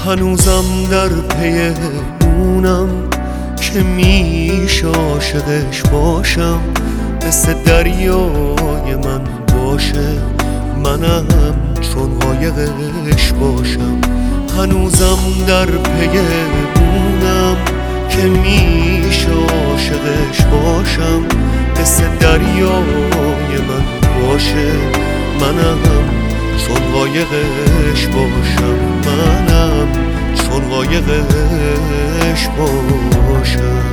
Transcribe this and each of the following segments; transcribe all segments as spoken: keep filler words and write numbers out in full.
هنوزم در پی اونم که میشه عاشقش باشم، مثل دریای من باشه، منم چون قایقش باشم. هنوزم در پی اونم که میشه عاشقش باشم، مثل دریای من باشه، منم چون قایقش باشم، منم چون قایقش باشم.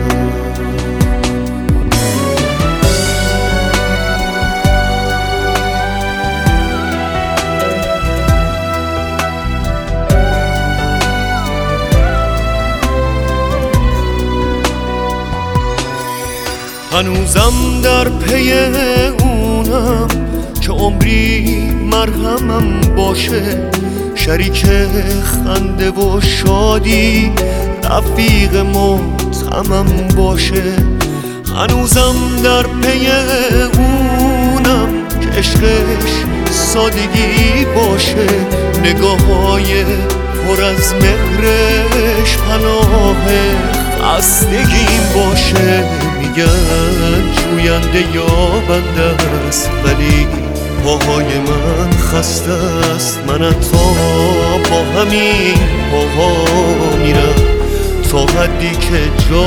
هنوزم در پی اونم که عمری مرهمم باشه، شریک خنده و شادی، رفیق متهمم باشه. هنوزم در پی اونم که عشقش سادگی باشه، نگاه‌های پر از مهرش پناه خستگیم باشه. میگن جوینده یا بنده است، ولی پاهای من خسته است. من تا با همین پاها میرم تا حدی که جا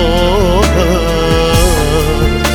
هست.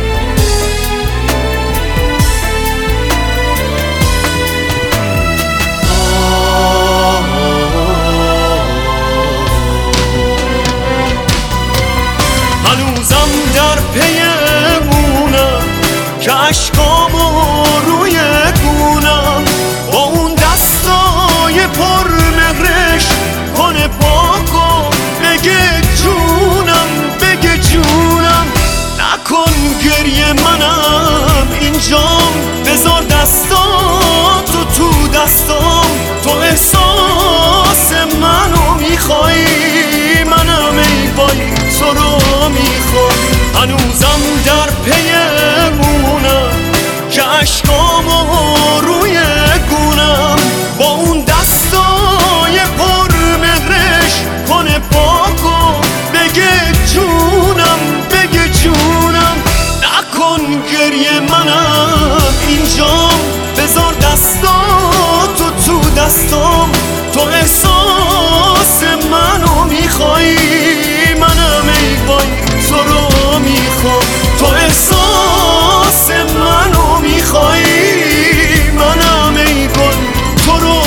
هنوزم در پی اونم که عشقامو روی گونم، با اون دستای پر مهرش کنه پاکو، بگه جونم بگه جونم. نکن گریه منم اینجام، بذار دستاتو تو دستام. تو احساس منو میخوای، منم ای وای تو رو میخوام. هنوزم در پی اونم که عشقامو روی گونم، با اون دستای پر مهرش کنه پاکو، بگه جونم بگه جونم. نکن گریه منم اینجام، بذار دستاتو تو دستام. تو احساس منو میخوای، منم ای وای تو رو میخوام. تو احساس منو میخوای، منم ای وای تو رو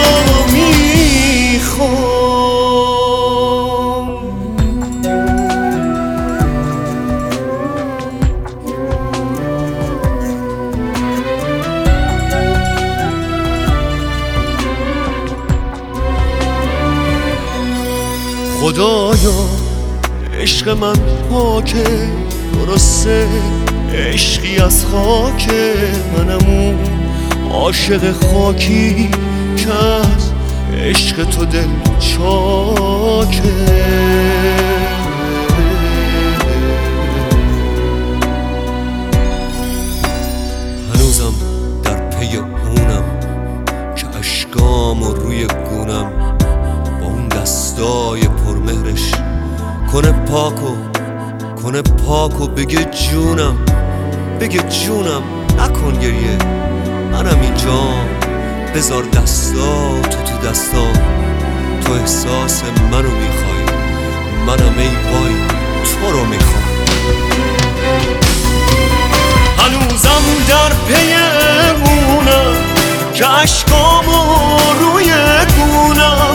میخوام. خدایا عشق من پاکه، درسته عشقی از خاکه، منم اون عاشق خاکی که از عشق تو دل چاکه. هنوزم در پی اونم که اشکامو روی گونم، با اون دستای پرمهرش کنه پاکو کنه پاکو، بگه جونم بگه جونم. نکن گریه منم اینجام، بذار دستاتو تو دستام. تو احساس منو میخوای، منم ای وای تو رو میخوام. هنوزم در پی اونم که عشقامو روی گونم،